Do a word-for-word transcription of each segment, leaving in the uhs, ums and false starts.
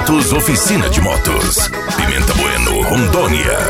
Motos, oficina de motos. Pimenta Bueno, Rondônia.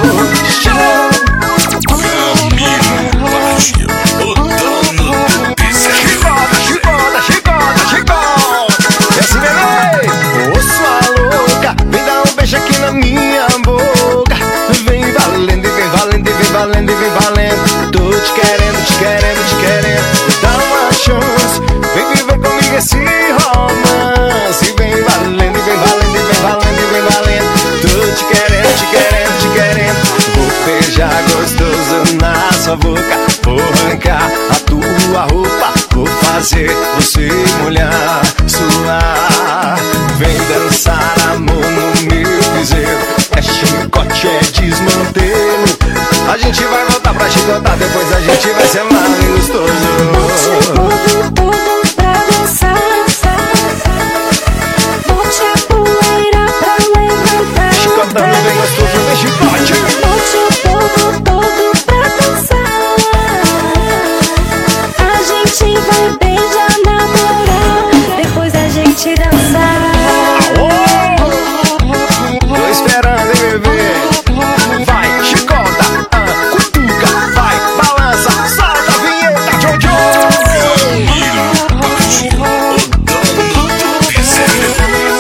Camilo Baixo, o dono do piseiro. Chicota, chicota, chicota, chicota. Esse bebê, ô sua louca, vem dar um beijo aqui na minha boca. Vem valendo, e vem valendo, e vem valendo, e vem valendo. Tô te querendo, te querendo, te querendo. Me dá uma chance, vem viver comigo esse romance. Vem valendo, e vem valendo, e vem valendo, e vem valendo. Tô te querendo, te querendo, te querendo. Vou beijar gostoso na sua boca. Vou arrancar a tua roupa. Vou fazer você molhar, suar. Vem dançar amor no meu piseiro. É chicote, é desmantelo. A gente vai voltar pra chicotar, depois a gente vai ser mais gostoso. Bote o povo pra dançar. Bote a poeira pra levantar. Chicotando bem gostoso, vem chicote. Bote o povo todo pra dançar. A gente vai beijar, namorar, depois a gente dançar. Tô esperando, hein, bebê. Vai, chicota, ah, cutuca, vai, balança, solta a vinheta, Jojo. Camilo Baixo, o dono do piseiro.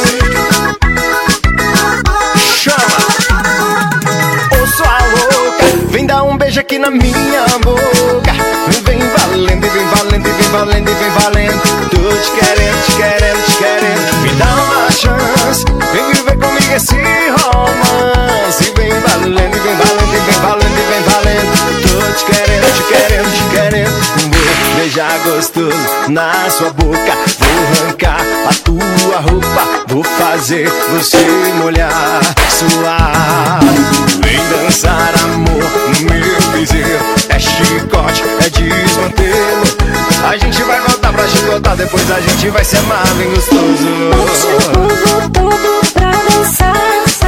Chama, ô sua louca, vem dar um beijo aqui na minha boca. Vem valendo, e vem valendo, e vem valendo, e vem valendo. Tô te querendo, te querendo, te querendo. Me dá uma chance, vem viver comigo esse romance. Vem valendo, e vem valendo, e vem valendo, e vem valendo. Tô te querendo, te querendo, te querendo. Vou beijar gostoso na sua boca. Vou arrancar a tua roupa. Vou fazer você molhar, suar. Vem dançar amor no meu piseiro. É chicote, é desmantelo. A gente vai voltar pra chicotar, depois a gente vai se amar bem gostoso. Bote o povo todo pra dançar.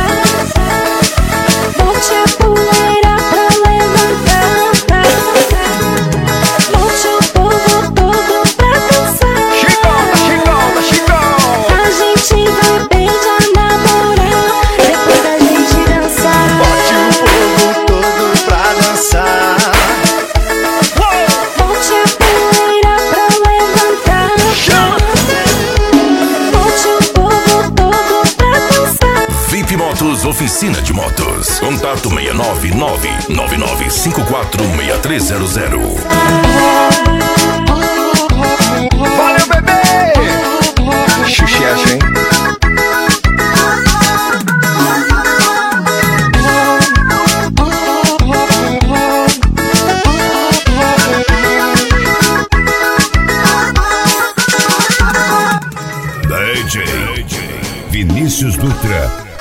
Bote a poeira pra levantar. Bote o povo todo pra dançar. Chicota, chicota, chicota. A gente vai beijar, namorar, depois a gente dançar. Bote o povo todo pra dançar. Bote a poeira pra levantar. Bote o povo todo pra dançar. V I P Motos, oficina de motos. Contato seis nove nove, nove nove cinco quatro, seis três zero zero. Valeu, bebê. Xuxecha, hein? D J Vinícius Dutra.